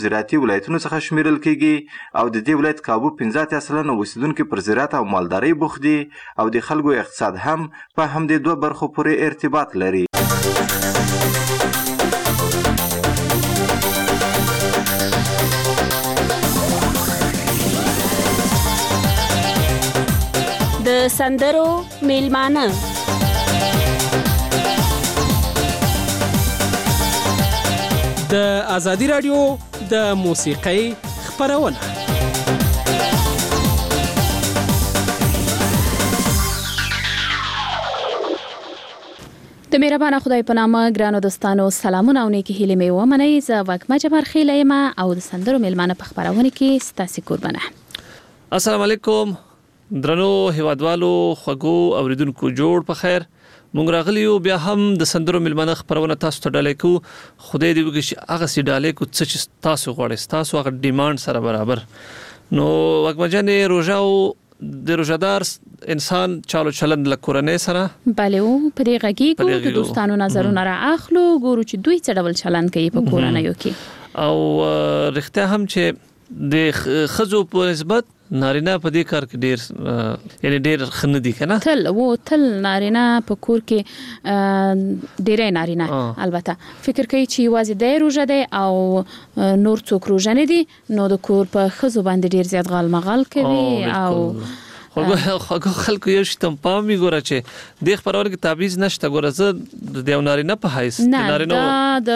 زراعتي ولایتونو څخه شمیرل کیږي او د دې ولایت کابو 15% اوسیدونکو پر زراعت او مالدارۍ بوخت دي او د خلکو اقتصاد هم په همدې دوه برخو پورې ارتباط لري. د سندرو میلمانه د آزادی رادیو د موسیقۍ خپرونه. د مهربانه خدای په نامه ګرانو دوستانو سلامونه او نیکی هیلې مې ومنئ. زه وږمه جبار خیل یم او د سندرو میلمانه په خپرونه کې ستاسو قربانه. السلام علیکم درنو هیوادوالو خوږو اوریدونکو جوړ په خیر. مونږ راغلی یو بیا هم د سندرو میلمانه خپرونه تاسو ته ډالۍ کوو. خدای دې وکړي چې هغه سي ډالۍ کو څه چې تاسو غواړئ تاسو هغه ډیماند سره برابر. نو وږمه جانې روژه او د روژهدار انسان چالو چلند له کورنۍ سره بله او په دې غږیږو د دوستانو نظرونه را اخلو ګورو چې دوی څه ډول چلند کوي په کورنیو کې او رښتیا هم چې د ښځو په نسبت نارینه په دې کار کې ډیر یعنی ډیر خنه دي کنه تل نارینه په کور کې ډیره نارینه البته فکر کوي چې یوازې د روژه دی او نور څوک روژه نه دي نو د کور په ښځو باندې ډیر زیات غالمغال کوي او خو خلکو یو شتم پام می ګوره چې د خبرور کې تعویض نشته ګوره زه د نارینه په حیث نارینه د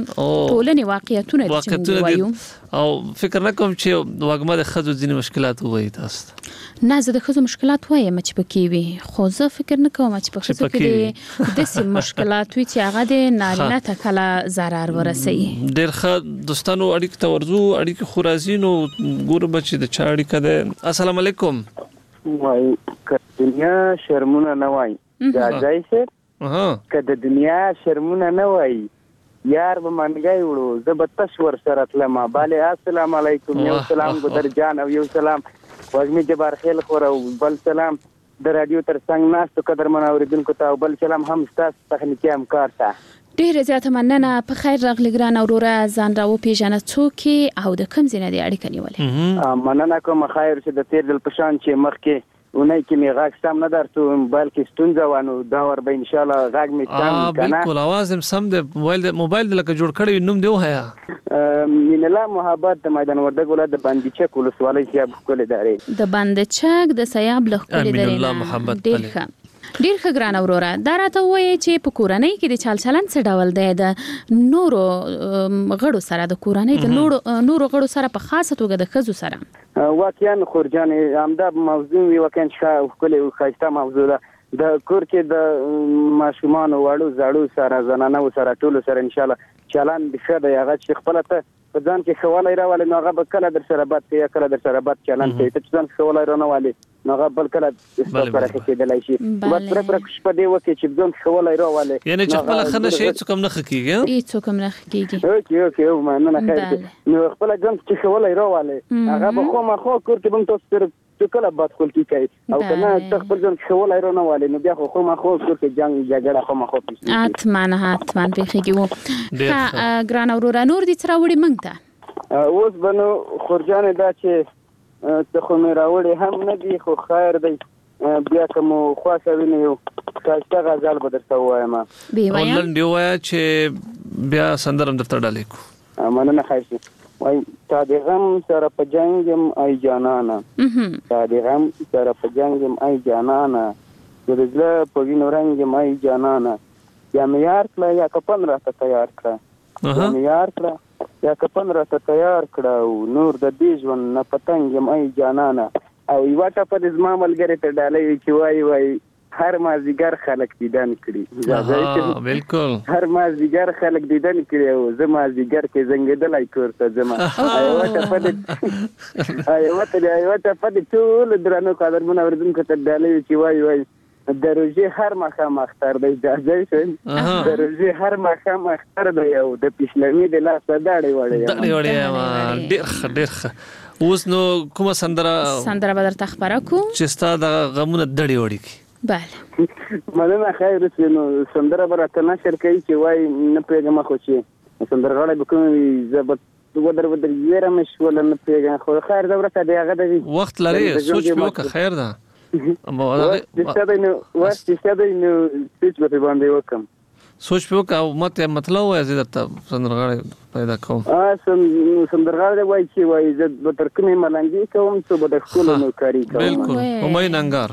ټولنې واقعیتونه چې وایو او فکر نه کوم چې وګمه د خزو ځینې مشکلات وایي تاسو نه زه د خزو مشکلات وایم چې پکې وي خو زه فکر نه کوم چې په خزو کې د سیم مشکلات وي چې هغه د نارینه ته کله zarar ورسي. ډېر ښه دوستانو اړیکې ته ورځو اړیکې خو راځي نو ګورو بچي د چا اړیکه ده. السلام علیکم. وای که دنیا شرمونه نه وای دا ځای شه که د دنیا شرمونه نه وای یار به منګای وړو زه به تشور سره تلم. باله السلام علیکم یو سلام ګدر جان او یو سلام وږمه جبار خیل خور او بل سلام د رادیو تر څنګ ناستو قدرمن اوریدونکو ته او بل سلام هم تاسو تخنیکی همکار ته ډیره زیاته مننه. په خیر راغلی ګران اوروره ځان راو پیژنه څوک او د کوم ځای نه دی اړیکه نیولې. مننه کوم خیر چې د تیر دل پشان چې مخکې اونای کې می غاښ سم نه درته بلکې ستونزه وانه دا ور به ان شاء الله غاښ می سم کنه بالکل आवाज هم سم د موبایل د لکه جوړ کړی نوم دی وهیا مين الله محبت د میدان وردګ ولادت د باندې چک ولسوالۍ سیاب کول اداري د باندې چک د سیاب له کول اداري مين الله محبت ډیر ښه ګران اوروره دا راته وایي چې په کورنۍ کې د چال چلند څه ډول دی د نورو غړو سره د کورنۍ د نورو غړو سره په خاصه توګه د ښځو سره واقعا خورجان همدا موضوع وی واقعا ښکلې او ښایسته موضوع ده. د کور کې د ماشومان وړو زړو سره زنانه سره ټول سره ان شاء الله چلند د ښه دی هغه چې خپل ته په ځان کې خوالای راولي نو هغه به کله در سره بات کوي کله در سره بات چلند کوي ته ځان خوالای راولي نو هغه بل کله سره کېدلای شي بس پر شپه دی وکي چې ځان خوالای راولي یعنی چې خپل خنه شي څه کوم نه خکېږي هیڅ کوم نه خکېږي اوکې او مننه خیر نو خپل ځان چې خوالای راولي هغه به خو ما خو کور کې بم تاسو سره کله بات خپل کوي او کنه تخبر ځان خوالای راولي نو بیا خو ما خو کور کې جنگ جګړه خو ما خو اتمن پیخېږي ګران اورورا نور دي تر وړي مونږ ته اوس بنو خورجان دا چې ته خو مې راوړې هم نه دي خو خیر دی بیا کوم خواصه ویني یو تاسو غزل به درته وایم اونلاین دی وایا چې بیا سندرم درته ډالې کو مننه خیر شي وای تا دې غم سره په جنگم ای جانانا تا دې غم سره په جنگم ای جانانا ورزله په وینو رنگم ای جانانا یا مې یار کړه یا کپن راته تیار کړه یا مې یار کړه یا کپن راته تیار کړه او نور د دې ژوند نه پتنګم ای جانانا او یو ټاپ د زما ملګری ته ډالۍ چې وای هر مازیګر خلک دیدن کړي بالکل هر مازیګر خلک دیدن کړي او زه مازیګر کې زنګېدلای کور ته زما ایو ته پد ټول درنو قدرمن اوریدونکو ته ډالۍ چې وای د روژې هر ماښام اختر دی اجازه شي د روژې هر ماښام اختر دی او د پښلمي د لاس داړې وړي ډېر ښه اوس نو کومه سندره به درته خبره کو چې ستا د غمونه دړې وړي کی بله مننه خیر نو سندره به راته نشر کوي چې وای نه پوهېږم خو چې سندرغاړی به کوم وي زه به ودر یره مشول نه پیګه خو خیر دا ورته دی هغه د وخت لري سوچ په وکړه خیر ده وخت څه دی نو سوچ په باندې وکم سوچ په وکړه مته مطلب وایي زه درته سندرغاړي پیدا کوم سندرغاړي وایي چې وایي زه به تر کومه ملنګي کوم څه به د خپل نوکاری کوم بالکل همای ننګار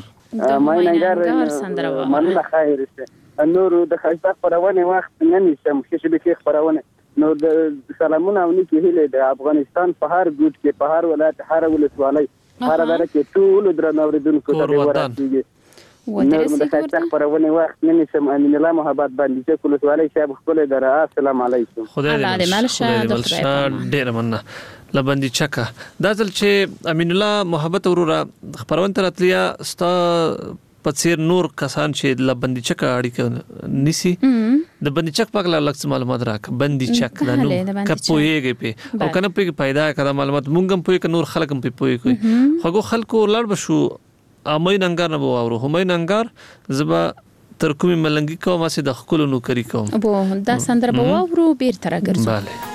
سندره مننه خیر شه نور د خاصه خبرونه وخت نه نشم چې به خبرونه نو د سلامونه او نیکی هیله د افغانستان په هر ګوټ کې په هر ولایت هر ولسوالۍ هر اداره کې ټول درنو اوریدونکو ته ورسیږي نو د خاصه خبرونه وخت نه نشم امین الله محبت باندې چې ولسوالۍ شاب خپل دره السلام علیکم خدای دې ملشه ډیر مننه لبندي چکه دا ځل چې امین الله محبت وروره خبرونه ترتلیا ستا پڅیر نور کسان چې لبندي چکه اړیکه نسی د بندي چک په اړه لږ معلومات راک بندي چک دا نو کپويږي په او کنه په پیدا کړه معلومات مونږ هم په نور خلک هم په پوي کوي خو خلکو لړ بشو امای ننګار نه وو او همای ننګار زبا تر کومه ملنګي کوم چې د خپل نو کری کوم بو دا سندره بو ورو بیر تر ګرځو bale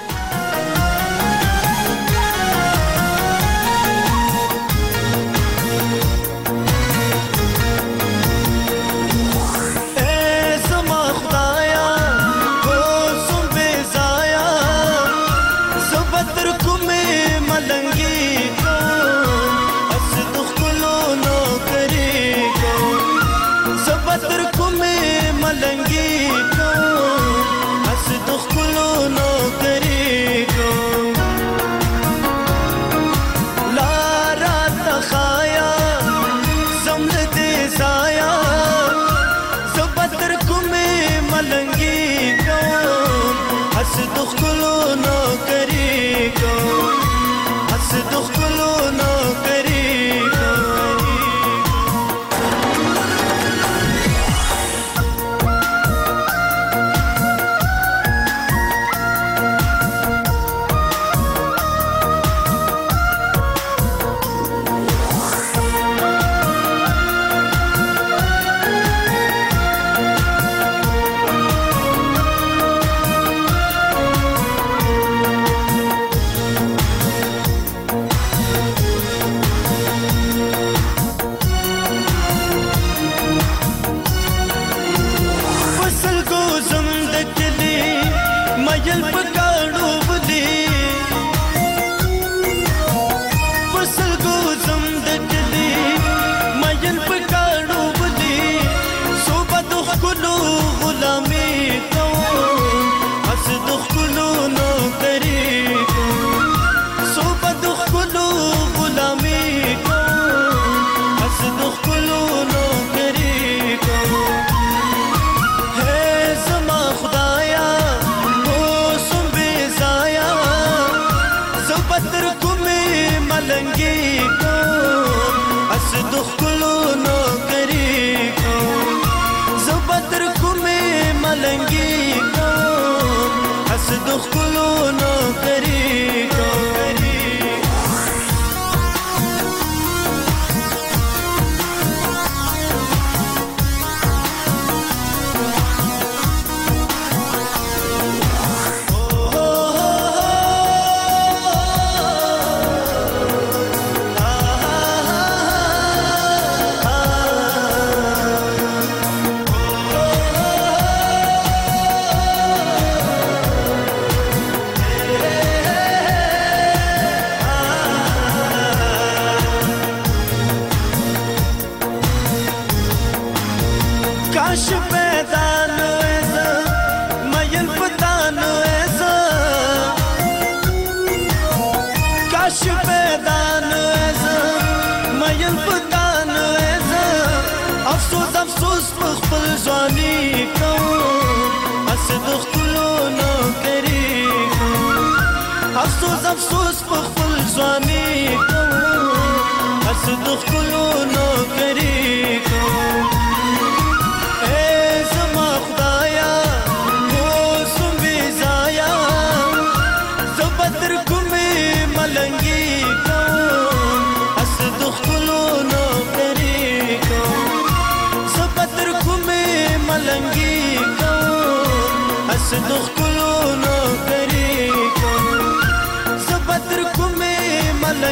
افسوس په خپل ځواني کوم حسد خلو نو کری کوم اے زما خدایا موسم بي زایا زبتر کومه ملنګي کوم حسد خلو نو کری کوم زبتر کومه ملنګي کوم حسد خلو نو کری کوم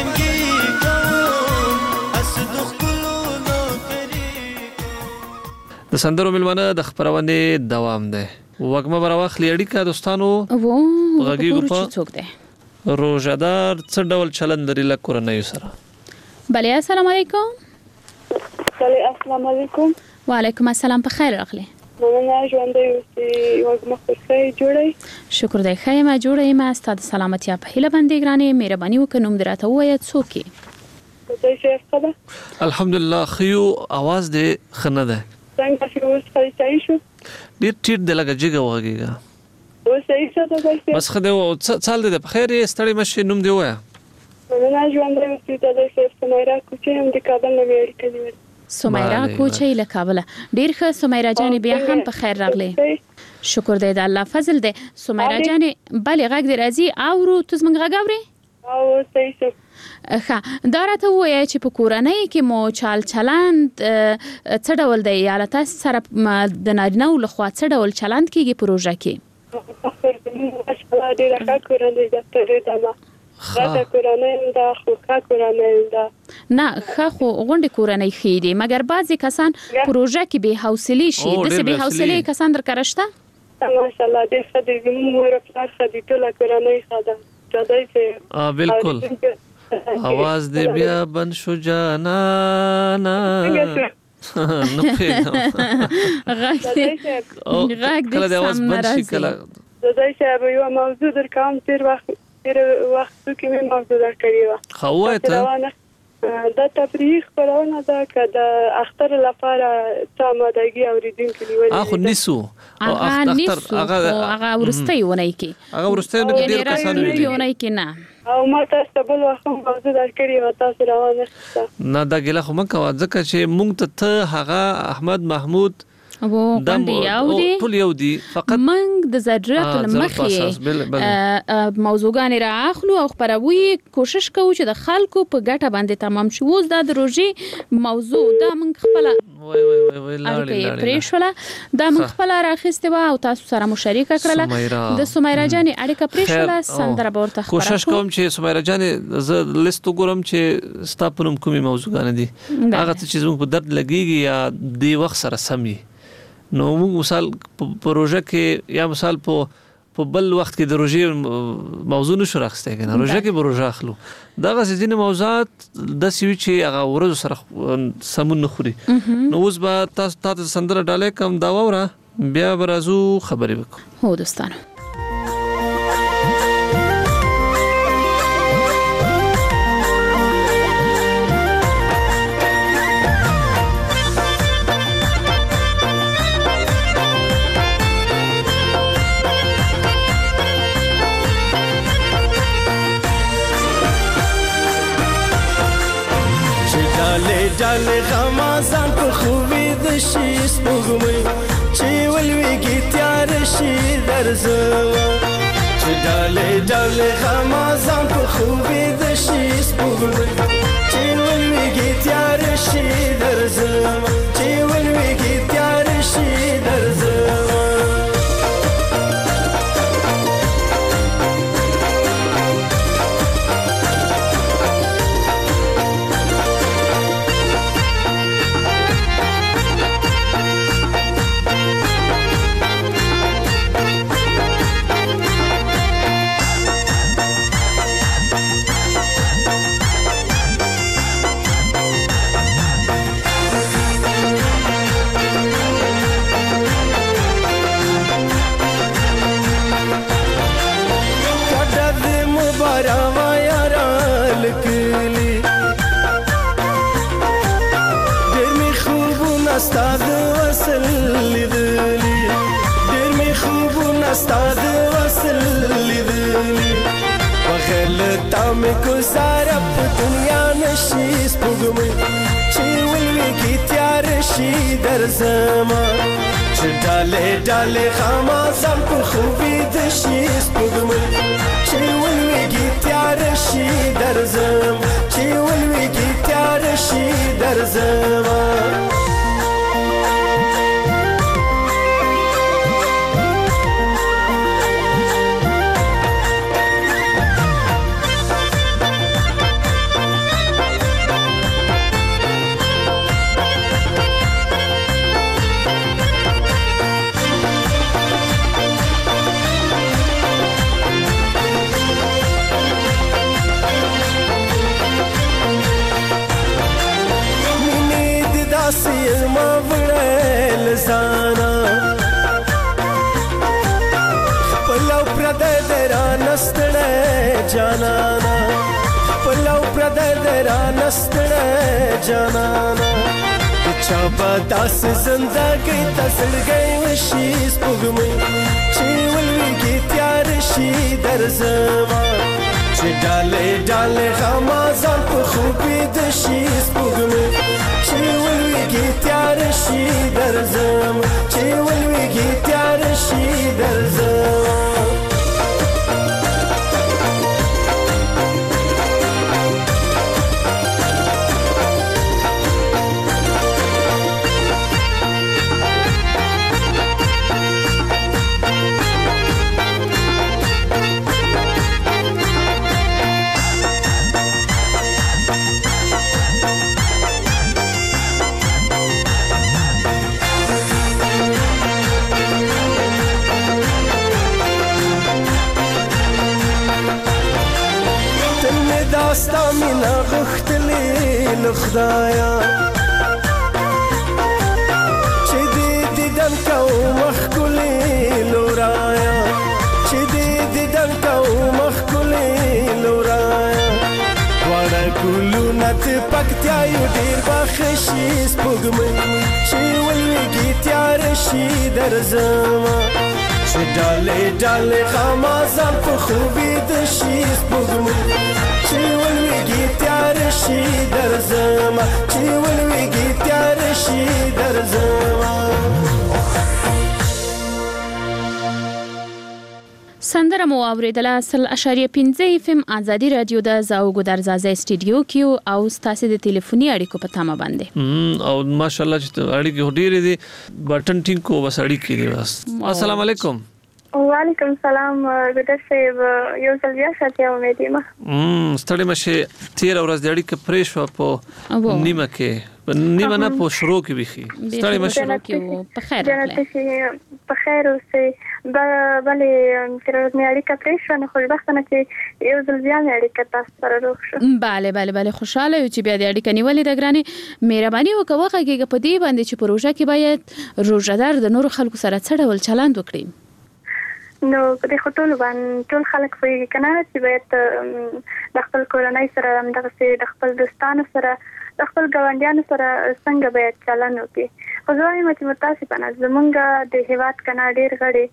ملنګي کوم اسد خپلو نوکری د سندرو ملمنه د خبرونه دوام ده وګما براوخلی اړیکه دوستانو غږیږو په څوک ده روزادار څه ډول چلند لري له کورنۍ سره بله السلام علیکم السلام علیکم وعلیکم السلام په خیر راغلی مننه ژوندۍ اوسئ وږمه خوشحالي جوړئ شکر دی ښه یم جوړه یم ستا د سلامتیا په هیله باندې ګرانې مهرباني وکړه نوم دې راته ووایه څوک یې خدای شي خبر الحمدلله خيو आवाज دې خنه ده څنګه چې اوس خالي شو ډیر ټیټ د لګه جګه وږیږي اوس صحیح څه ده بس خدای او څال دې په خیر ستړي مشه نوم دی وای مننه ژوندۍ اوسئ د سمیرا کوچې هم د کابل نه ویل کړي سمیرا کوچې له کابل ډیر ښه سمیرا جان بیا هم په خیر راغلی شکر دی د الله فضل دی سمیرا جان بلې غږ دې راځي او تو زمونږ غږ اورې او صحیح شو ښه دا راته ووایه چې په کورنۍ کې مو چال چلند څه ډول دی یا له تاسو سره د نارینه‌و لخوا څه ډول چلند کیږي په روژه کې ماشاءالله ډېره ښه کورنۍ ده پرېږدمه غټه کورنۍ ده خو ښه کورنۍ ده نه ښه خو غونډې کورنۍ ښې دي مګر بعضې کسان په روژه کې بې حوصلې شي داسې بې حوصلې کسان درکره شته ماشاءالله ډېر ښه دي زموږ مور او پلار ښه دي ټوله کورنۍ ښه ده جدای چې بالکل आवाज دې بیا بند شو جانانا نو غږ دې کله د आवाज بند شي کله جدای چې یو موضوع درکوم تیر وخت کې مې موضوع درکړی و خو وایته دا تفریح خبرونه ده که د اختر لپاره څه آمادګي اوریدونکي نیولې اخو نیسو هغه ورستۍ ونی کې هغه ورستۍ نه ډیر کسان ویلي ونی کې نه او ما تاسو بل وخت موضوع درکړی و تاسو روانه نه دا ګله خو مکه ځکه چې مونږ ته هغه احمد محمود ټول یو دي فقط منګ د ضرورت لمخې موضوعګان را اخلو او خبروي کوشش کوو چې د خلکو په ګټه باندې تمام شي اوس د روژې موضوع دا منګ خپل وای پریشوله دا منګ خپل راخسته و او تاسو سره مشارکه کړله د سمیرا جان اړیکه پریشوله سندره ورته کوشش کوم چې سمیرا جان ز لیست ګورم چې ستاپنوم کومي موضوعګان دي هغه چې زموږ په درد لګيږي یا دی وخت سره سمي نو موږ مثال په روژه کې یا مثال په بل وخت کې د روژې موضوع نشو راخسته کنه روژه کې به روژه اخلو دغه ځینې موضوعات د سوي چې هغه ورځ سره سمون نخوري نو اوس به تاسو سندره ډالې کم دا وره بیا برازو خبرې وکړو هو دوستانو ډاله غمازان په خوبي د شي سپوږمۍ چې ولويږي تیار شي درځه چې ډاله غمازان په خوبي د شي سپوږمۍ چې ولويږي تیار شي درځه چې ولويږي تیار شي درځه استاد وصل لیدلی ډېر می خوبونه استاد وصل لیدلی بغیر تا مې گزاره په دنیا نشي سپوږمۍ چې ولويږي تیار شي درځما چې ډالې غمازان په خوبي د شي سپوږمۍ چې ولويږي تیار شي درځم چې ولويږي تیار شي درځما پردر رانستړه جانانا چابا داس زندګۍ تسړګۍ وشي سپوږمۍ چې ولويږي تیار شي درځما چې ډالې ډالې غمازان په خوبې د شي سپوږمۍ چې ولويږي تیار شي درځما چې ولويږي تیار شي درځما داستا مینا غختلی لخدایا چې دې دیدن کو مخکلی لورایا چې دې دیدن کو مخکلی لورایا وړه ګلو نت پکتیا یو ډیر بخشي سپوږمۍ چې ولويږي تیار شي درځما چې ډالې ډالې غمازان په خوبې د شي سپوږمۍ چې ولويږي تیار شي درځما چې ولويږي تیار شي درځما سندره مو اوریدله 0.5 FM ازادي رادیو د زاوګو درزازه استودیو کیو او ستاسو د ټلیفوني اړیکو په تمه باندې او ماشاءالله چې اړیکې ډېرې دي بټن ټینګ کو بس اړیکې دي بس السلام علیکم وعلیکم السلام ګډه صاحب یو ځل بیا ساتي امید یم ستړي مشه 13 ورځ د اړیکې پرې شو په نیمه کې نیمه نه په شروع کې بيخي ستړي مشه کې په خیر په خیر اوسې بلې تر مې اړیکه پرې شو نه خوشبختانه چې یو ځل بیا مې اړیکه تاسو سره روغ شو bale خوشاله یو چې بیا د اړیکه نیولې د ګرانې مهرباني وکوه کې په دې باندې چې پروژه کې باید روزدار د نور خلکو سره څه ډول چلند وکړي نو په دې خطول باندې ټول خلک وایي کنه چې باید د خپل کورنۍ سره د خپل دوستانو سره د خپل ګاونډیانو سره څنګه باید چلند وکړي خو زه وایم چې متاسفانه زمونږ د هیواد کنه ډېر غړي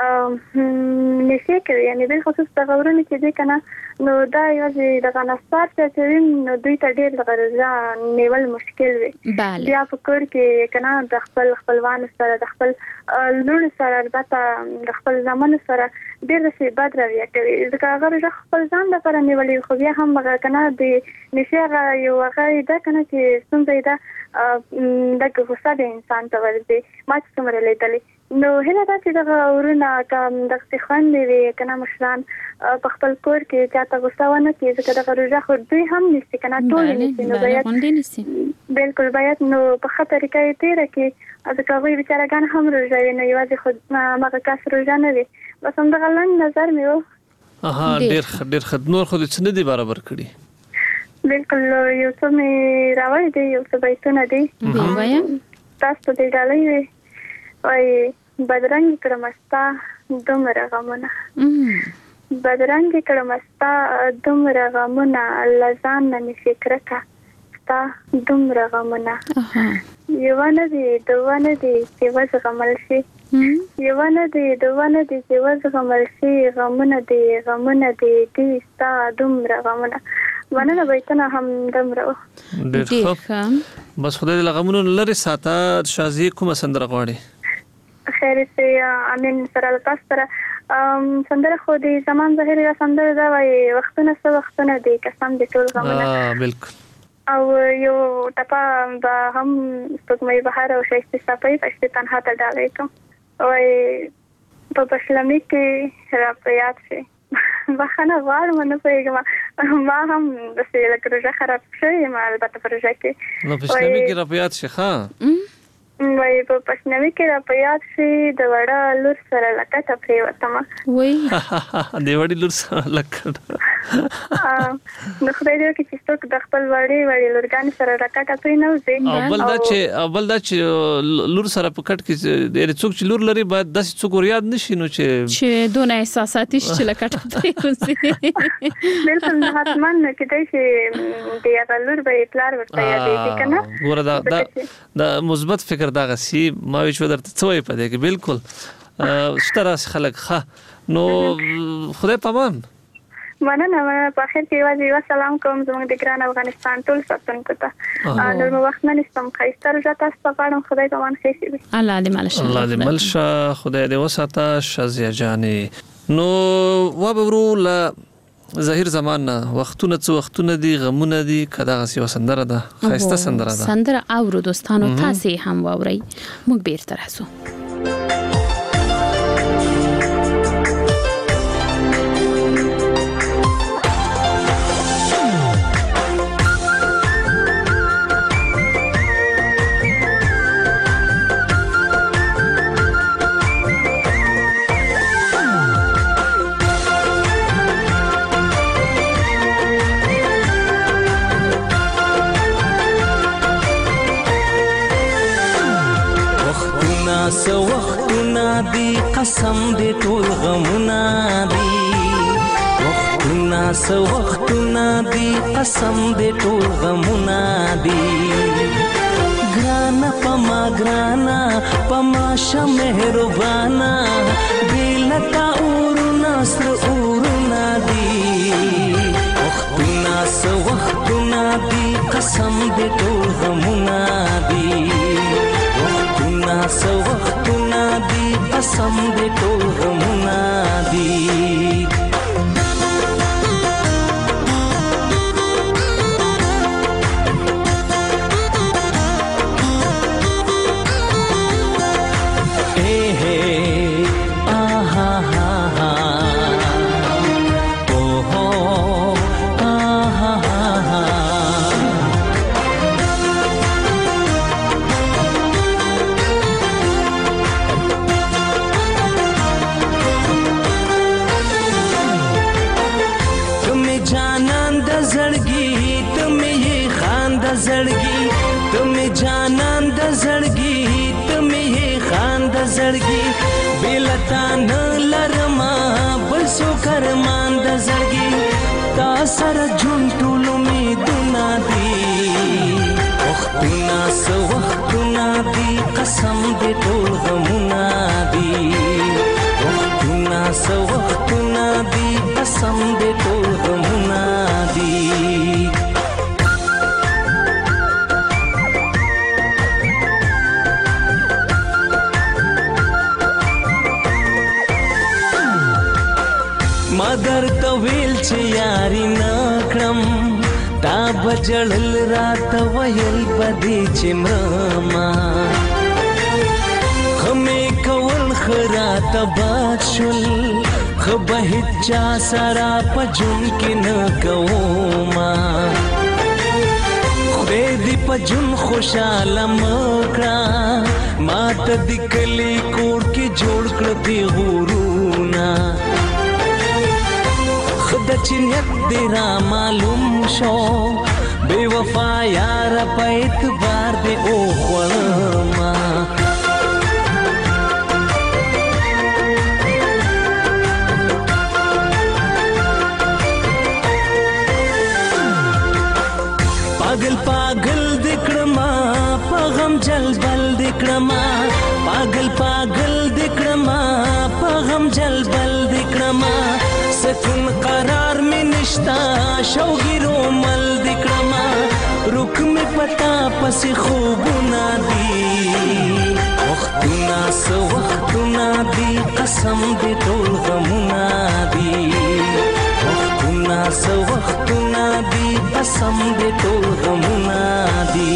نشي کوي یعنی به خصوص د غورونو چې دي کنه نو دا یوازې د غنستار چې نو دوی ته ډېر غرضا نیول مشکل وي بیا فکر کې کنه د خپل خپلوان سره د خپل لور سره البته د خپل ځامن سره ډېر څه بد راوي کوي ځکه هغه خپل ځان لپاره نیولې خو بیا هم کنه د نشي یو هغه دا کنه چې څنګه دا د غوسه د انسان ته ورځي ما څه مرلې نو هله دا چې دا ورونه کوم د ښوندې وي کنه مشران په خپل کور کې چاته غوسه ونه کوي ځکه دا روزه خو دوی هم نشي کنه ټول نشي نو باید بالکل باید نو په خطر کې تیر کې ځکه وی بیچارهګان هم روزه نه یوازې خود مګه کاس روزه نه وي بس هم د غلن نظر میو ډېر خدمت خو دې څه دي برابر کړی بالکل یو څه می راوړی دی یو څه بیتونه دی وایم تاسو دې ډالۍ وي وای بدرنګ کړمستا دومره غمونه بدرنګ کړمستا دومره غمونه لزان نه فکرکا ستا دومره غمونه یوانه دی دوانه دی چې وځغمل شي یوانه دی دوانه دی چې وځغمل شي غمونه دی دې ستا دومره غمونه ونه بیتونه هم دمره ډېر ښه بس خدای دې لغمونو لري ساته شازي کومه سندره غواړي خیر سي امين سره تاسو سره سندره خو دې زمان ظاهري سندره دا وای وختونه دې قسم دې ټول غمونه بالکل او یو ټپه به هم سپوږمۍ بهار او شایسته صفای پښته تنها ته ډالې کوم وای په بشلمي کې را پیات شي بخنه غواړم نه پېږم ما هم د سیل کړه خراب شي ما البته پروژه کې نو بشلمي کې را پیات شي ها وای په پښنوي کې را پیات شي د وړه لور سره لکټه پرې وته ما وای د وړي لور سره لکټه نو خدای دې وکړي چې څوک د خپل وړي لورګان سره راکټه پرې نه وځي. اول دا چې لور سره په کټ کې د څوک چې لور لري باید داسې څوک یاد نشي نو چې دونه احساساتي چې لکټه پرې وځي. بالکل نه حتمان نه کېدای چې د یو لور به پلار ورته یادېږي کنه. ګوره دا مثبت فکر دا غسی ما ویش ودرته څوې پدې کې بالکل شتراس خلک ښه نو خدای پامان مننه. په اخر کې یو سلام کوم زموږ د ګران افغانستان ټول ساتونکو ته. نور مو وخت نه نشم خیسته روزه تاسو ته غواړم خدای پامان خیر وي. الله دې مالشه الله دې مالشه خدای دې وساته شازیا جانې. نو وبورو ل ظاهر زمان وختونه څو وختونه دي غمونه دي کدا غسی وسندره ده خیسته سندره ده سندره او دوستانو تاسو هم واوري موږ بیرته راځو. سو وختونه دی قسم دی ټول غمونه دی وختونه سو وختونه دی قسم دی ټول غمونه دی ګرانه پما شه مهربانا بیلتا اورونه سر اورونه دی وختونه سو وختونه دی قسم دی ټول غمونه دی سو وختونه دی قسم دی ټول غمونه دی. بیلتان لرما بلسو کرمان د زړګي تا سره جون ټول امیدونه دي وختونه سو وختونه دي قسم دې ټول غمونه دي وختونه سو وختونه دي قسم دې ټول غمونه دي. مگر تویل چې یاري نکړم تا بجړل رات ویل بدی چې مرما خمه کول خرات باد شل خبه چا سرا پجون کې نه کوما خدای دې پجون خوشاله مکړه ما ته د کلی کور کې جوړ کړ دی غورونا خدا چې نیت دې را معلوم شو بے وفا یار په اعتبار دې او خورما पागल दिकड़मा पगम जल बल दिकड़मा पागल दिकड़मा पगम जल बल दिकड़मा सकून करार में निश्ता शौगिरो मल दिकड़मा रुक में पता पसी खूब ना दी वक्तुना सो वक्तुना दी कसम दे तोल गमुना दी वक्तुना सो वक्तुना दी कसम दे तोल गमुना दी.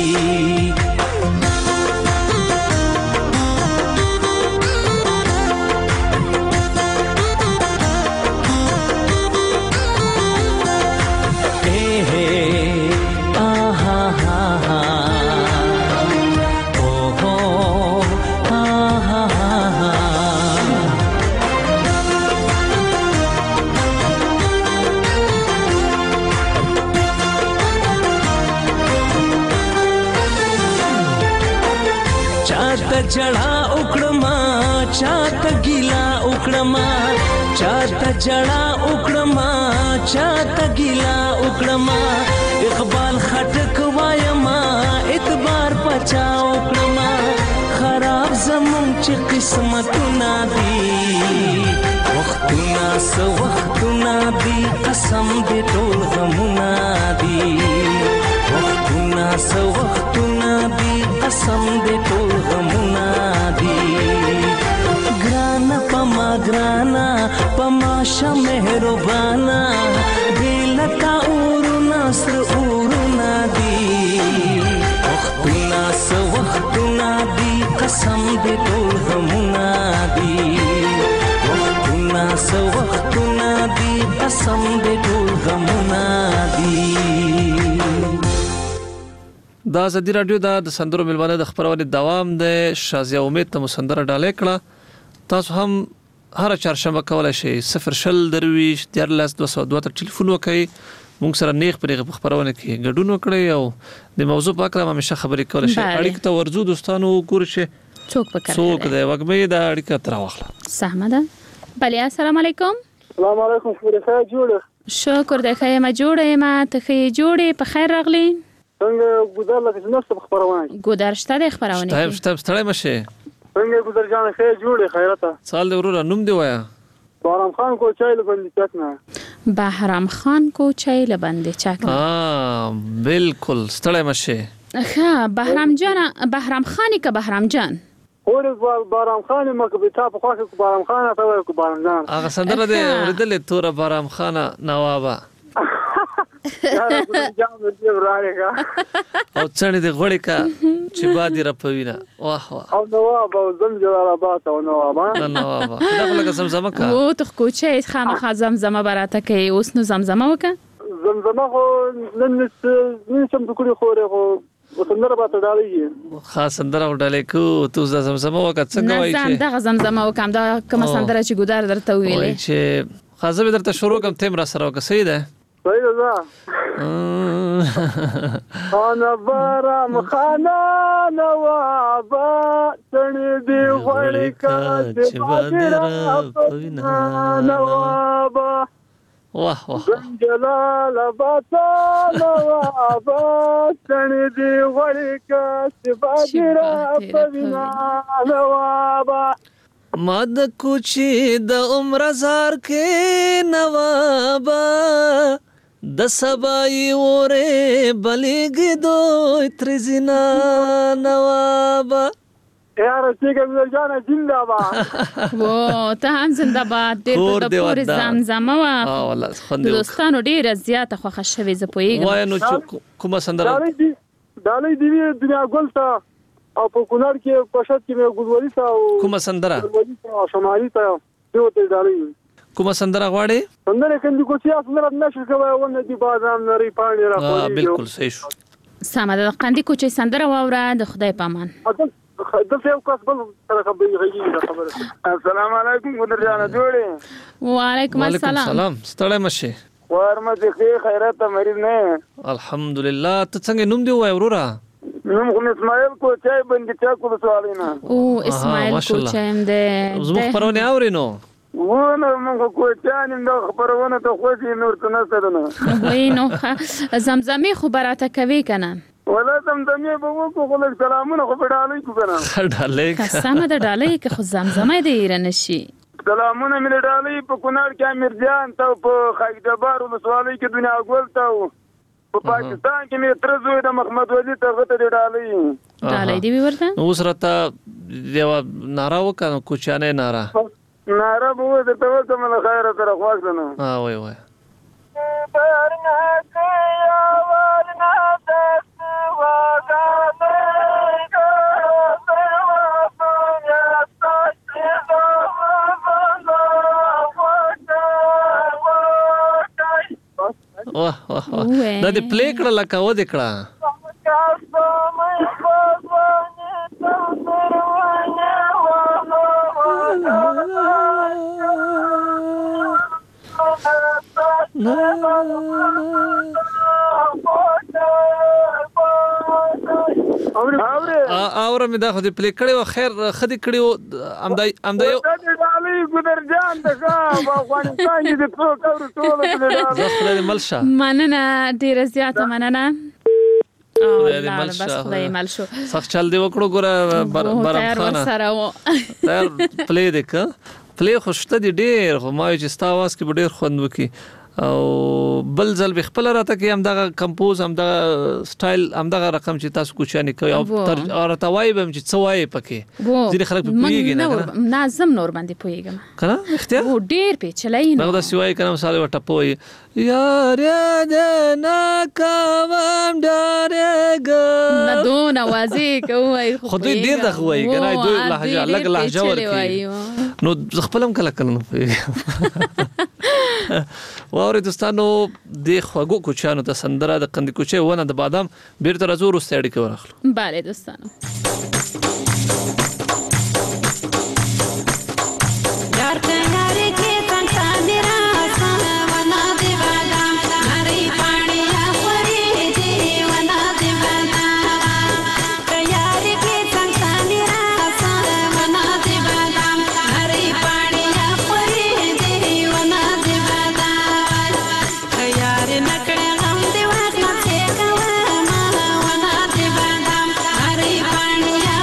چاته جړا وکړما چاته ګیلا وکړما چاته جړا وکړما چاته ګیلا وکړما اقبال خټک وایما اعتبار پچا وکړما خراب زمون چې قسمتونه دي وختونه سو وختونه دي قسم دې ټول غمونه دي وختونه سو وختونه دي قسم دې ټول غمونه دي ګرانه پما ګرانه پما شه مهربانا دلتا اورونه سر اورونه دي وختونه سو وختونه دي قسم دې ټول غمونه دي وختونه سو وختونه دي قسم دې ټول غمونه دي. دا ازادي رادیو د سندرو ملمانه د خبرونې دوام د شازیا امید ته مسندره ډالې کړه. تاسو هم هر چهارشنبه کولای شئ 0 درویش 14202 ټلیفون وکړئ موږ سره نیغ پرې خبرونه کې ګډون وکړئ او د موضوع په اړه همیشه خبرې کولای شئ. اړیکه ته ورزو دوستانو ګور شي څوک پکړه څوک د وګمې د اړیکه تر واخله. سهمده بله السلام علیکم. السلام علیکم خبره جوړه شکر د خیمه جوړه ما ته خې جوړه په خیر راغلی څنګه ګذر لکه نفس خبرونه ګذر شته د خبرونه ټایم ستړی مشه څنګه ګذر جان خیر جوړه خیرته سال دی ورور نوم دی وایا بهرام خان کو چای لبندې چکنه بهرام خان کو چای لبندې چکنه بالکل ستړی مشه ښه بهرام جان بهرام خانی که بهرام جان اور بهرام خان مکه به تا په خواخه کو بهرام خان ته وای کو بهرام جان هغه سندره دی ورېدلې تور بهرام خان نوابا او څنګه دی غوړی کا چې بادي رپوینا واه واه او نواب او زم جلالاباد او نواب نواب دا لکه زمزمه کا او ته کوچه خامخا زمزمه براته کوي اوس نو زمزمه وکه زمزمه خو نن سم ټکړي خوره خو وسندره به تړالې خاص سندره وډالې کو تو زمزمه وکړه څنګه وایي چې دغه زمزمه وکم دا کوم سندره چې ګودار درته ویلې چې خاصه به درته شروع کوم تیم را سره وکړه صحیح ده صحیح ده انا بارام خانا نوابا تنی دی غړی کا چې بادرا پوینا نوابا واه واه جلالاباد نوابا تنی دی غړی کا چې بادرا پوینا نوابا ما د کوچی د عمر زار کې نوابا د سبای وره بلګ دوی ترزینا نوابا یار څنګه جانا زنده‌باد و ته هم زنده‌باد ډېر د پورې زمزمه وا والله خوند دوستانو ډېر زیاته خوښه شوي ز پويګم وای نو کومه سندره دالې دی دنیا ګل تا او په کونړ کې په شت کې مې ګلوري تا او کومه سندره شمالي تا یو ته دالې کومه سندره غواړي سندره کندي کوچیا سندره نشه کوي ونه دی بازار نری پانی را کوي بالکل صحیح شو سمه ده قندي کوچي سندره واوره د خدای پامان دلته یو کس بل سره خبره السلام علیکم ګذر جان جوړې وعلیکم السلام ستړی مشه ورمه دې خیرات مریض نه الحمدلله ته څنګه نوم دی وای ورورا نوم خو اسماعیل کو چای باندې چا کو سوالینا او اسماعیل کو چایم ده زموږ پرونه اورینو ونه موږ کو چانیم د خبرونه ته خو دې نور ته نه ستنه وینو زمزمه خبراته کوي کنه ولا زمزمه به وکړو خو سلامونه خو ډالې کو کنه ډالې قسمه ده ډالې که خو زمزمه دې رنشي سلامونه مې ډالې په کونړ کې امیر جان ته په خیدبار ولسوالۍ کې دنیا ګل ته په پاکستان کې مې تر زوی د محمد ولی ته غته ډالې دی ورته اوس راته یو نارا وکړو کوچانه نارا به د توګه مله خیره تر خواږه وای وای پرنا کیا ورنا دست واغا واه واه دا دې پلی کړه لکه و دې کړه اور مې دا خو دې پلی کړی و خیر خدي کړی و امدا یو علي ګدر جان دغه افغانستان کې د څو کورو ټول زخره ملشه مننه ډیره زیاته مننه بس خدای مل شو سخت چل دی وکړو ګوره برام خانه سره و تر پلی دک پلی خوشته دی ډیر خو ما چې ستا واس کې ډیر خوند وکي او بل ځل به خپل راته کې هم دغه کمپوز هم دغه سټایل هم دغه رقم چې تاسو کوچانی کوي او تر ارتوای به چې څوای پکې ځینې خلک پوهیږي نه نازم نور باندې پوهیږم کنه اختیار و ډیر پیچلای نه دغه سوای کنه مثال وټه پوي یار دې نا کوم ډارېګا نه دون اوازې کوي خو دوی ډیر د خوای کنه دوی لهجه الګ لهجه ورکی نو خپلم کله کله واورې دوستانو د خوګو کوچانو ته سندره د قندې کوچې ونه د بادام بیرته راځو وروسته اړیکه ورخلو bale دوستانو یار تیارې کې څنګه میرا سونه ونا دی بادام هرې پانی اورې دی ونا دی بادام تیارې کې څنګه میرا سونه ونا دی بادام هرې پانی اورې دی ونا دی بادام تیار نکړې غم دی واخلا څه کوه ما ونا دی بادام هرې پانی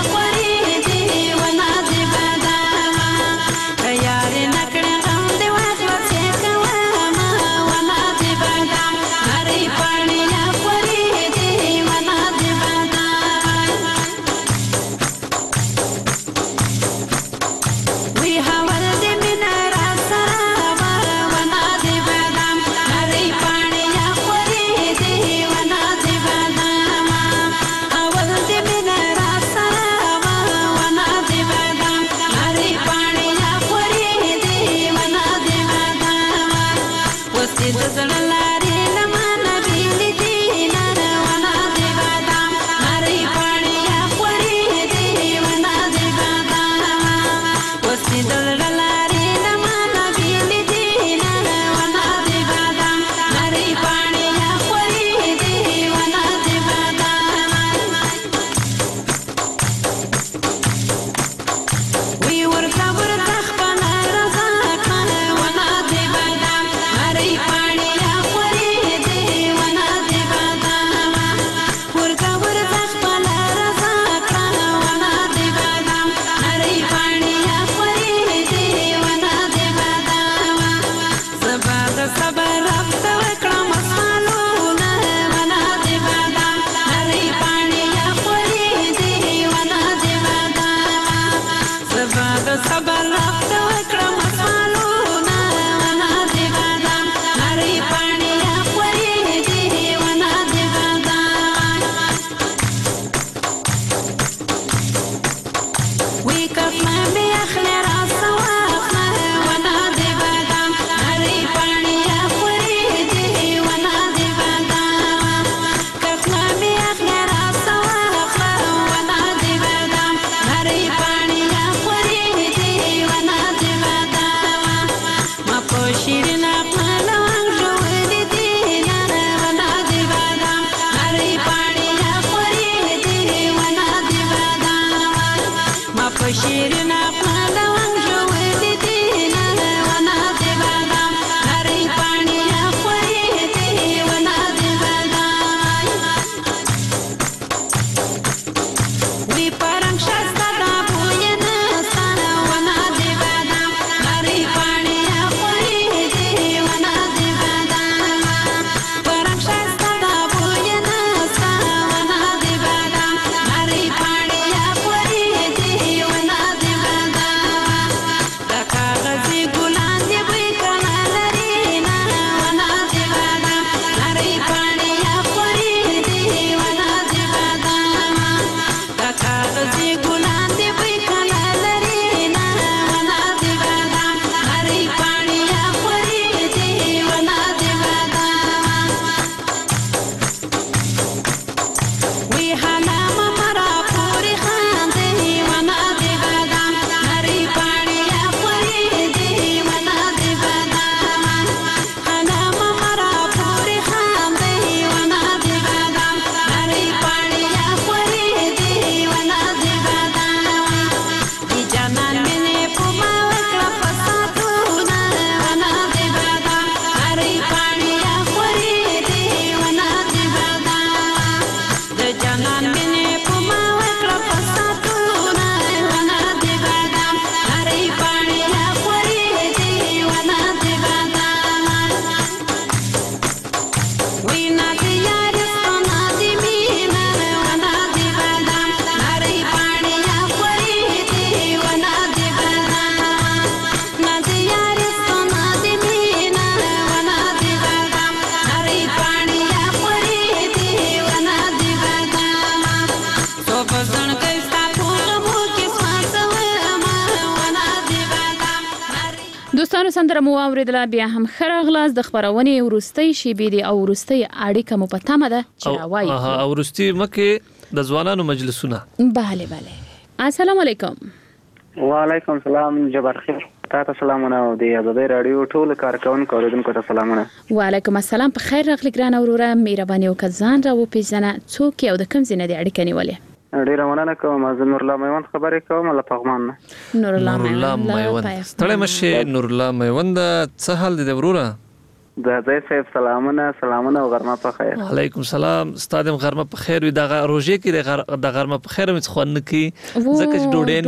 دوستانو سندره مو اوریدله بیا هم خراغلاس د خبرونې ورستۍ شیبې دي او ورستۍ اړیکه مو په تمه ده چې راوایي او ورستۍ مکه د ځوانانو مجلسونه. بله السلام علیکم. وعلیکم السلام جبار خیر. تاسو سلامونه او د آزادۍ رادیو ټول کارکونکو اوریدونکو ته سلامونه. وعلیکم السلام. په خیر راغلی ګران اوروره، مهرباني وکړه ځان را وپېژنه، څوک او د کوم ځای نه دې اړیکه نیولې؟ ډیره مننه کوم. زه نور الله میوند خبرې کوم له پغمان نه. نور الله میوند ستړی مشه. نور الله میوند څه حال دی وروره؟ د ځای صاحب سلامونه او غرمه په خیر. علیکم السلام. ستادم غرمه په خیر وي. د روزه کې د غرمه په خیر مې خوان کی زکه چې ډوډۍ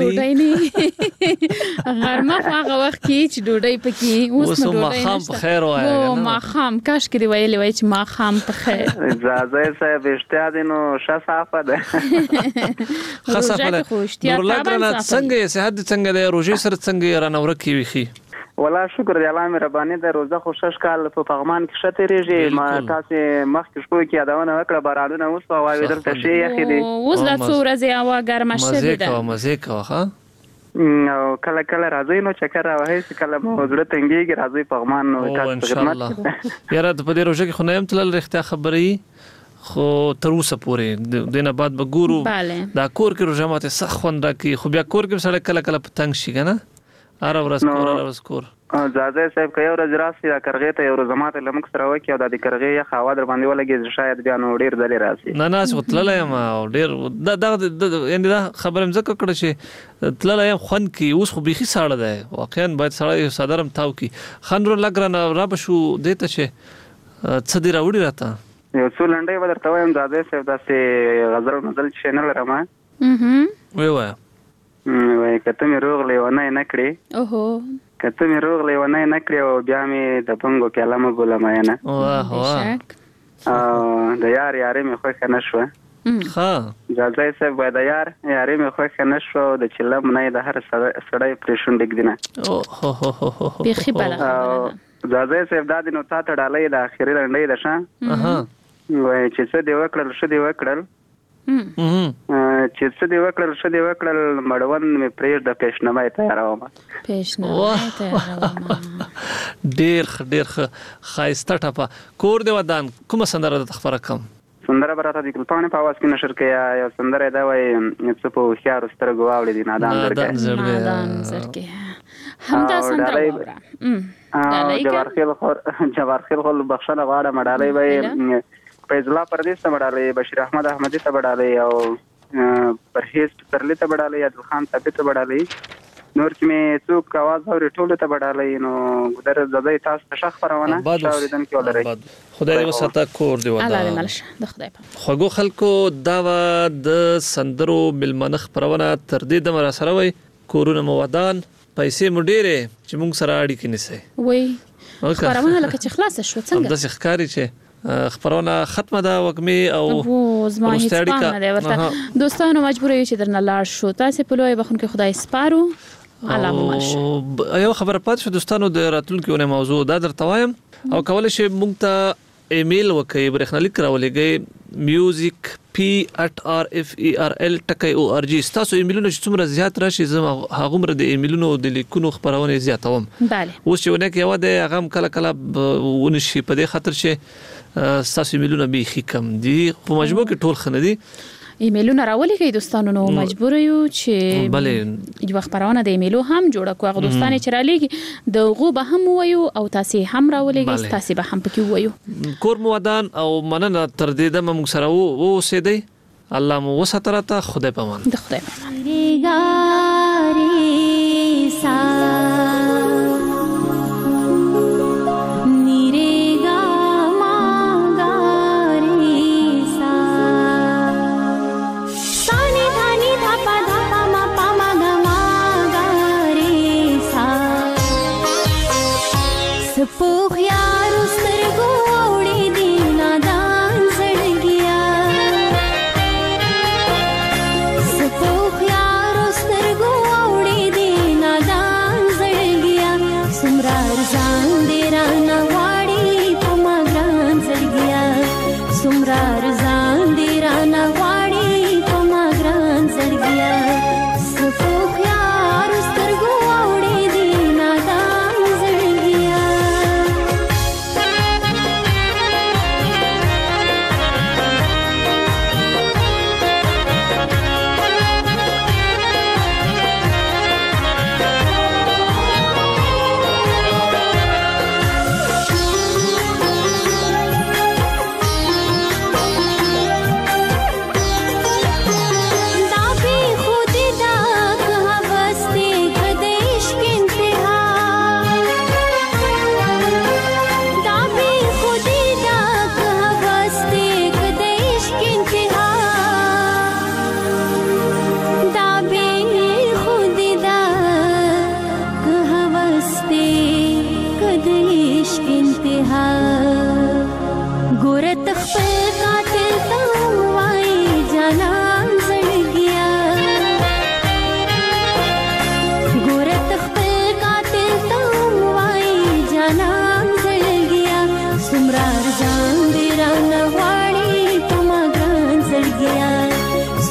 نه غرمه هغه وخت کې چې ډوډۍ پکې اوس نو ډوډۍ خام په خیر وایي. او ما خام کاش کې دی ویلې وای چې ما خام په خیر. ځای صاحب اشتیادینو شصافه ده. خصافه نور لګرنه څنګه صحت څنګه دی؟ روزه سره څنګه رانور کی وی؟ ولا شکر دی الله مهرباني ده. روزه خو شش کال په پغمان کې شته ریږي. ما تاسو مخکې شپو کې یادونه وکړه بارانونه اوس په واوی درته شي یخي دي. اوس د څو ورځې هوا ګرمه شوې ده. مزه کوه ها. او کله راځي نو چکر راوهي چې کله مو زړه تنګيږي راځي پغمان نو تاسو خدمت. یاره په دې روزه کې خو نه يم تل رښتیا خبرې خو تر اوسه پورې دینه بعد به ګورو دا کور کې روزه ماته سخوند راکې خو بیا کور کې سره کله پتنګ شي کنه اره ورځ کور ځاځي صاحب که یو ورځ راسي دا کرغې ته یو ورځ ماته لمک سره وکي او د کرغې یا خوا در باندې ولګي شاید بیا نو ډیر ځلې راسي. نه وتللای ما ډیر دا یعنی دا خبره مزه کړه چې تللای خون کی اوس خو بيخي ساړه ده واقعا باید ساړه صدرم تاو کی خنرو لګرنه را بشو دته چې څه دی راوړي راته یو څو لنډي بدرته وایم ځاځي صاحب داسې غزل مزل چینل رمه وای وای کته مې روغ لیونه نه کړی. اوهو کته مې روغ لیونه نه کړی او بیا مې د پنګو کلمه بوله مینه. واه او د یارې مې خوښ نه شو. ها ځای صاحب باید د یارې مې خوښ نه شو د چلم نه د هر سړی پرېشون ډګدنه. اوه بيخي بل ځای صاحب دا د نو تا ته ډالې د اخیری لنډې ده شه وای چې څه دی وکړل شو دی وکړل چې څه دی وکړل مړون مې پرېږ د پېشنمای تیاروم. ډېر ښایسته ټپه. کور دی ودان کومه سندره د خبره کم سندره براته د ګلپاڼې په आवाज کې نشر کړي یا سندره دا وای څه په هوښیار سترګو واوړي دي نادان زړګي همدا سندره جوار خیل خو بخښنه غواړم مډالۍ وای فیض الله پردیس ته بډالې بشیر احمد احمدی ته بډالې او پرهیز ترلی ته بډالې عادل خان ثابت ته بډالې نور چې مې څوک आवाज اوري ټول ته بډالې نو ګدر زدای تاسو ته شخ پرونه شاوریدن کې ولري. خدای دې وساته کور دی الله دې ملشه د خدای په خوګو خلکو دا د سندرو ملمنخ پرونه تر دې د مرا سره وي کورونه مودان پیسې مډيره چې موږ سره اړیکې نسي وای خبرونه لکه چې خلاص شو څنګه د ښکاری چې خبرونه ختمه ده وګمي او زما هیڅ پام نه دی ورته. دوستانو مجبور یو چې درنه لاړ شو. تاسو په لوی بخون کې خدای سپارو الله مو ملشه. یو خبره پات شو دوستانو د راتلونکو موضوع دا درته وایم او کولای شي مونږ ته ایمیل وکړئ برېښنالیک راولېږئ music@rferl.org. تاسو ایمیلونه چې څومره زیات راشي زما هغه مر د ایمیلونو د لیکونو خبرونه زیاتوم. بله اوس چې ونه کې یو د هغه کله ونشي په دې خاطر چې تاسو ایمیلونه به خې کم دي په مجموع کې ټول خنه دي ایمیلونه راولېږئ دوستانو نو مجبور یو چې بله یو خبرونه د ایمیلو هم جوړه کوه هغه دوستانه چې رالیږي د غو به هم وایو او تاسو هم راولېږئ تاسو به هم پکې وایو. کور مودان او مننه تر دې د موږ سره و اوسېدی الله مو وساتره ته خدای پامان د خدای پامان.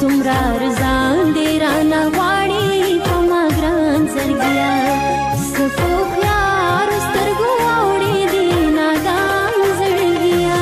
سمرا رضان دې رانه غواړي په ما ګران زړګیا سپو خيار سترګو اوړي دي نادان زړګیا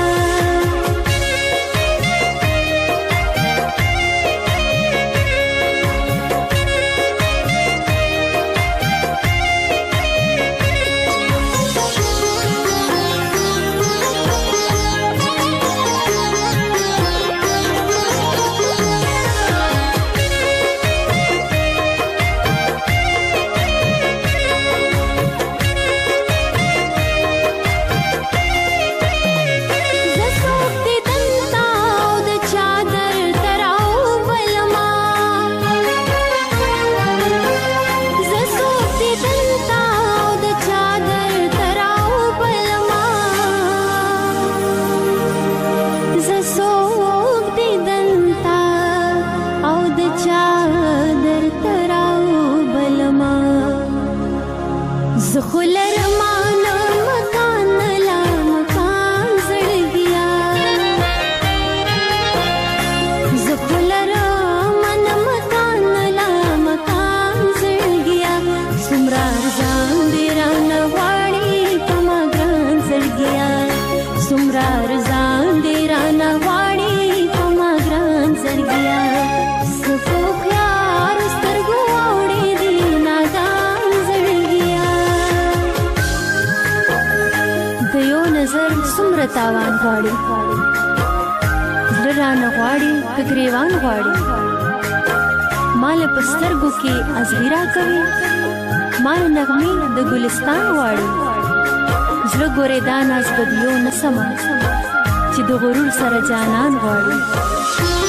تاوان غواړي زړه رانه غواړي که ګریوان غواړي مال په سترګو کې ازغیرا کوي مال نغمې د ګلستان غواړي زړه ګورې دا ناز بدیو نه سمه چې د غرور سره جانان غواړي